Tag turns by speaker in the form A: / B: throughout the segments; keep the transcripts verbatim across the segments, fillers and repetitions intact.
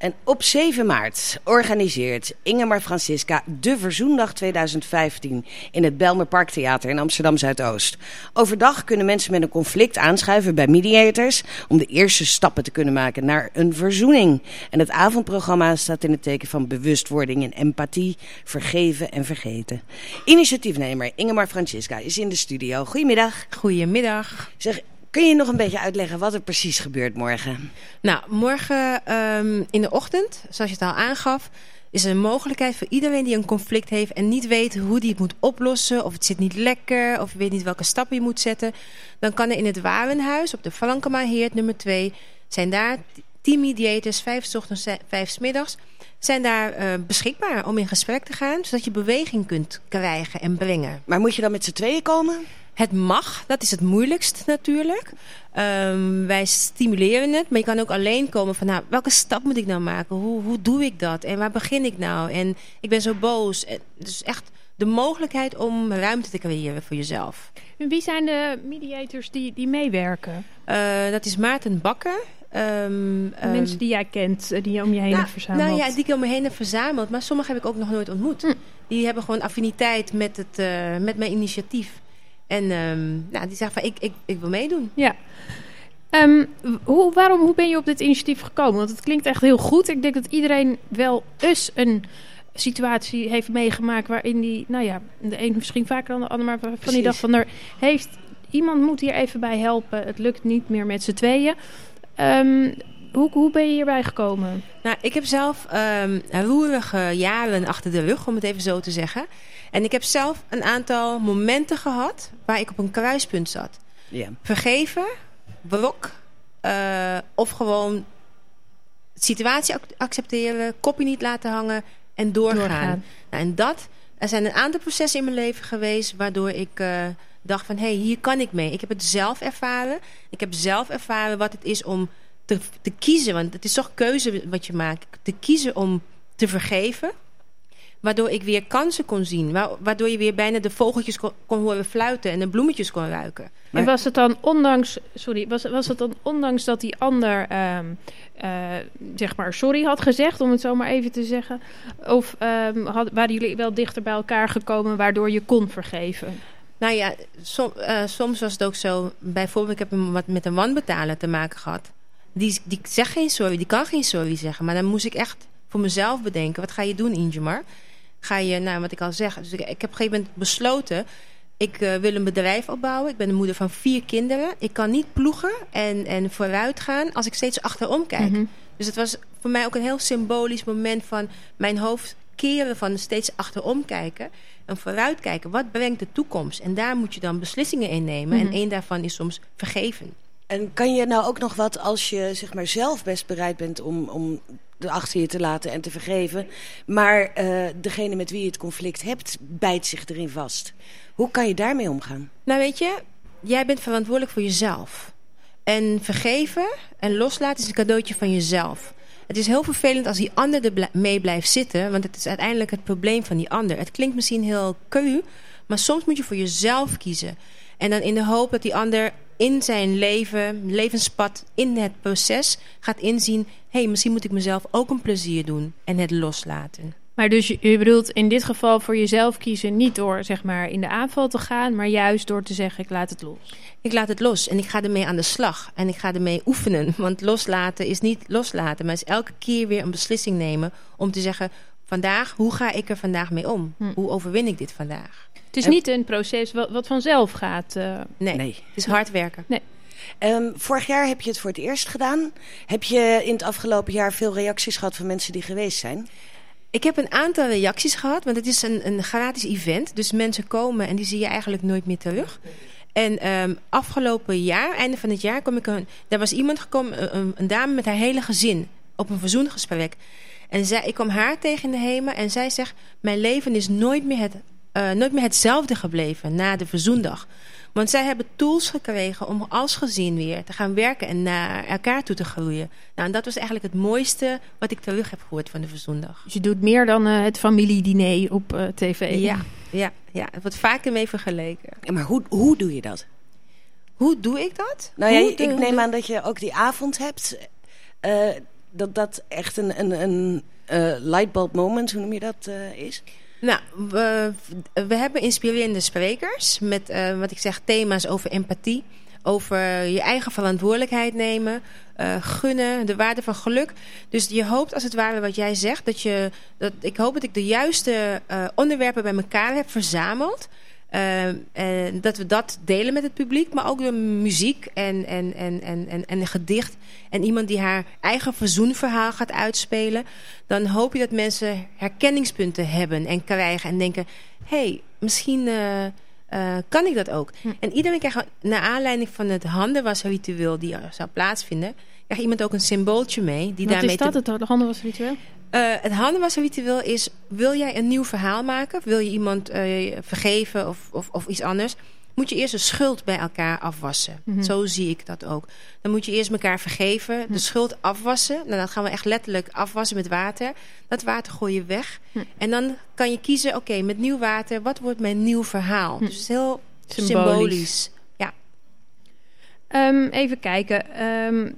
A: En op zeven maart organiseert Ingemar Francisca de Verzoendag tweeduizend vijftien in het Bijlmer Parktheater in Amsterdam Zuidoost. Overdag kunnen mensen met een conflict aanschuiven bij mediators om de eerste stappen te kunnen maken naar een verzoening. En het avondprogramma staat in het teken van bewustwording en empathie, vergeven en vergeten. Initiatiefnemer Ingemar Francisca is in de studio. Goedemiddag.
B: Goedemiddag.
A: Zeg, kun je nog een beetje uitleggen wat er precies gebeurt morgen?
B: Nou, morgen um, in de ochtend, zoals je het al aangaf, is er een mogelijkheid voor iedereen die een conflict heeft en niet weet hoe die het moet oplossen, of het zit niet lekker, of je weet niet welke stappen je moet zetten. Dan kan er in het Warenhuis op de Frankemaheerd nummer twee, zijn daar tien mediators, vijf 's ochtends, vijf 's middags, zijn daar uh, beschikbaar om in gesprek te gaan, zodat je beweging kunt krijgen en brengen.
A: Maar moet je dan met z'n tweeën komen?
B: Het mag, dat is het moeilijkst natuurlijk. Um, wij stimuleren het, maar je kan ook alleen komen van, nou, welke stap moet ik nou maken? Hoe, hoe doe ik dat? En waar begin ik nou? En ik ben zo boos. En dus echt de mogelijkheid om ruimte te creëren voor jezelf.
C: En wie zijn de mediators die, die meewerken?
B: Uh, dat is Maarten Bakker. Um,
C: Mensen die jij kent, die je om je heen
B: nou,
C: hebt verzameld.
B: Nou ja, die ik om me heen heb verzameld. Maar sommige heb ik ook nog nooit ontmoet. Hm. Die hebben gewoon affiniteit met, het, uh, met mijn initiatief. En um, nou, die zeggen van, ik, ik, ik wil meedoen.
C: Ja. Um, hoe, waarom, hoe ben je op dit initiatief gekomen? Want het klinkt echt heel goed. Ik denk dat iedereen wel eens een situatie heeft meegemaakt waarin die, nou ja, de een misschien vaker dan de ander, maar van Precies. die dag van er heeft, iemand moet hier even bij helpen. Het lukt niet meer met z'n tweeën. Um, hoe, hoe ben je hierbij gekomen?
B: Nou, ik heb zelf um, roerige jaren achter de rug, om het even zo te zeggen. En ik heb zelf een aantal momenten gehad waar ik op een kruispunt zat.
A: Ja.
B: Vergeven, wrok, uh, of gewoon de situatie accepteren, kopje niet laten hangen en doorgaan. doorgaan. Nou, en dat, er zijn een aantal processen in mijn leven geweest waardoor ik uh, dacht van, hé, hey, hier kan ik mee. Ik heb het zelf ervaren. Ik heb zelf ervaren wat het is om te, te kiezen, want het is toch keuze wat je maakt. Te kiezen om te vergeven. Waardoor ik weer kansen kon zien. Waardoor je weer bijna de vogeltjes kon, kon horen fluiten en de bloemetjes kon ruiken.
C: Maar en was het dan ondanks, sorry, was, was het dan ondanks dat die ander um, uh, zeg maar sorry had gezegd, om het zo maar even te zeggen? Of um, had, waren jullie wel dichter bij elkaar gekomen waardoor je kon vergeven?
B: Nou ja, som, uh, soms was het ook zo. Bijvoorbeeld, ik heb een, wat met een wanbetaler te maken gehad. Die, die zegt geen sorry, die kan geen sorry zeggen. Maar dan moest ik echt voor mezelf bedenken. Wat ga je doen, Ingemar? Ga je, nou wat ik al zeg. Dus ik, ik heb op een gegeven moment besloten. Ik uh, wil een bedrijf opbouwen. Ik ben de moeder van vier kinderen. Ik kan niet ploegen en, en vooruit gaan als ik steeds achterom kijk. Mm-hmm. Dus het was voor mij ook een heel symbolisch moment van mijn hoofd keren van steeds achterom kijken. En vooruit kijken. Wat brengt de toekomst? En daar moet je dan beslissingen in nemen. Mm-hmm. En één daarvan is soms vergeven.
A: En kan je nou ook nog wat als je zeg maar zelf best bereid bent om, om de achter je te laten en te vergeven, maar uh, degene met wie je het conflict hebt bijt zich erin vast. Hoe kan je daarmee omgaan?
B: Nou weet je, jij bent verantwoordelijk voor jezelf. En vergeven en loslaten is een cadeautje van jezelf. Het is heel vervelend als die ander er mee blijft zitten, want het is uiteindelijk het probleem van die ander. Het klinkt misschien heel cru, maar soms moet je voor jezelf kiezen. En dan in de hoop dat die ander in zijn leven, levenspad, in het proces gaat inzien, hé, hey, misschien moet ik mezelf ook een plezier doen en het loslaten.
C: Maar dus je bedoelt in dit geval voor jezelf kiezen, niet door zeg maar in de aanval te gaan, maar juist door te zeggen, ik laat het los.
B: Ik laat het los en ik ga ermee aan de slag en ik ga ermee oefenen. Want loslaten is niet loslaten, maar is elke keer weer een beslissing nemen om te zeggen, vandaag, hoe ga ik er vandaag mee om? Hm. Hoe overwin ik dit vandaag?
C: Het is niet een proces wat, wat vanzelf gaat. Uh...
B: Nee, nee, het is hard werken.
C: Nee.
A: Um, vorig jaar heb je het voor het eerst gedaan. Heb je in het afgelopen jaar veel reacties gehad van mensen die geweest zijn?
B: Ik heb een aantal reacties gehad, want het is een, een gratis event. Dus mensen komen en die zie je eigenlijk nooit meer terug. En um, afgelopen jaar, einde van het jaar, kom ik een, er was iemand gekomen, een, een dame met haar hele gezin op een verzoengesprek. En zij, ik kwam haar tegen in de hemel en zij zegt, mijn leven is nooit meer, het, uh, nooit meer hetzelfde gebleven na de verzoendag. Want zij hebben tools gekregen om als gezin weer te gaan werken en naar elkaar toe te groeien. Nou, en dat was eigenlijk het mooiste wat ik terug heb gehoord van de verzoendag.
C: Dus je doet meer dan uh, het familiediner op uh, tv?
B: Ja, ja, ja, het wordt vaker mee vergeleken.
A: Ja, maar hoe, hoe doe je dat?
B: Hoe doe ik dat?
A: Nou ja,
B: hoe
A: ik
B: de,
A: neem
B: de...
A: aan dat je ook die avond hebt. Uh, dat dat echt een, een, een uh, lightbulb moment, hoe noem je dat, uh, is?
B: Nou, we, we hebben inspirerende sprekers met, uh, wat ik zeg, thema's over empathie. Over je eigen verantwoordelijkheid nemen, uh, gunnen, de waarde van geluk. Dus je hoopt als het ware wat jij zegt, dat je, dat, ik hoop dat ik de juiste uh, onderwerpen bij elkaar heb verzameld. Uh, en dat we dat delen met het publiek, maar ook door muziek en, en, en, en, en, en een gedicht. En iemand die haar eigen verzoenverhaal gaat uitspelen. Dan hoop je dat mensen herkenningspunten hebben en krijgen en denken, hé, hey, misschien uh, uh, kan ik dat ook. Hm. En iedereen krijgt, naar aanleiding van het handenwasritueel die er zou plaatsvinden, krijgt iemand ook een symbooltje mee. Die
C: Wat
B: daarmee
C: is dat,
B: te...
C: het handenwasritueel?
B: Uh, het handenwasritueel is, wil jij een nieuw verhaal maken? Wil je iemand uh, vergeven of, of, of iets anders? Moet je eerst de schuld bij elkaar afwassen. Mm-hmm. Zo zie ik dat ook. Dan moet je eerst elkaar vergeven, de mm. schuld afwassen. Nou, dan gaan we echt letterlijk afwassen met water. Dat water gooi je weg. Mm. En dan kan je kiezen, oké, okay, met nieuw water, wat wordt mijn nieuw verhaal? Mm. Dus het is heel symbolisch. symbolisch. Ja.
C: Um, even kijken. Um,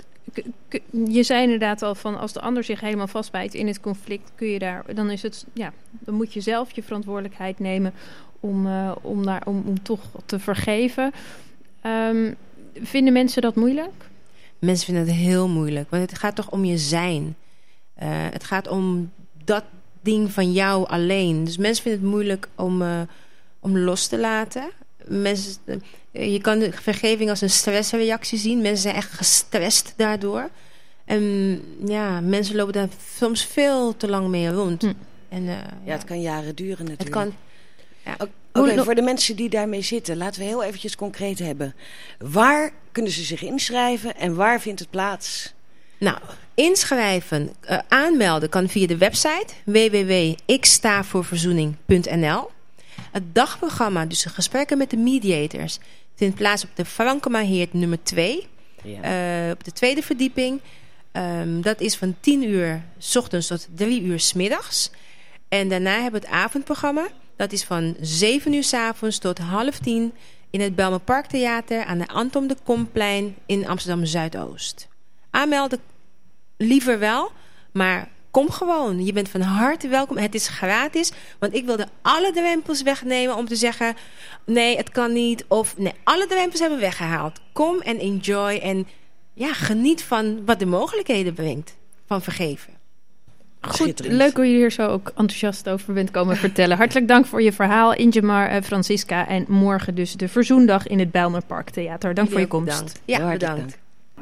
C: Je zei inderdaad al van als de ander zich helemaal vastbijt in het conflict, kun je daar, dan is het, ja, dan moet je zelf je verantwoordelijkheid nemen om, uh, om, daar, om, om toch te vergeven. Um, vinden mensen dat moeilijk?
B: Mensen vinden het heel moeilijk, want het gaat toch om je zijn. Uh, het gaat om dat ding van jou alleen. Dus mensen vinden het moeilijk om, uh, om los te laten. Mensen, je kan de vergeving als een stressreactie zien. Mensen zijn echt gestrest daardoor. En ja, mensen lopen daar soms veel te lang mee rond. Hm. En, uh,
A: ja, het kan jaren duren natuurlijk.
B: Het kan, ja.
A: Oké, okay, voor de mensen die daarmee zitten, laten we heel eventjes concreet hebben. Waar kunnen ze zich inschrijven en waar vindt het plaats?
B: Nou, inschrijven, uh, aanmelden kan via de website w w w punt ik sta voor verzoening punt n l. Het dagprogramma, dus de gesprekken met de mediators, vindt plaats op de Frankemaheerd nummer twee. Ja. Uh, op de tweede verdieping. Um, dat is van tien uur 's ochtends tot drie uur 's middags. En daarna hebben we het avondprogramma. Dat is van zeven uur 's avonds tot half tien in het Bijlmer Parktheater aan de Anton de Komplein in Amsterdam Zuidoost. Aanmelden liever wel, maar kom gewoon. Je bent van harte welkom. Het is gratis. Want ik wilde alle drempels wegnemen om te zeggen, nee, het kan niet. Of nee, alle drempels hebben we weggehaald. Kom en enjoy. En ja, geniet van wat de mogelijkheden brengt. Van vergeven.
C: Goed, leuk hoe je hier zo ook enthousiast over bent komen vertellen. Hartelijk dank voor je verhaal, Ingemar, uh, Francisca. En morgen dus de Verzoendag in het Bijlmer Parktheater. Dank voor je komst.
B: Bedankt. Ja, bedankt.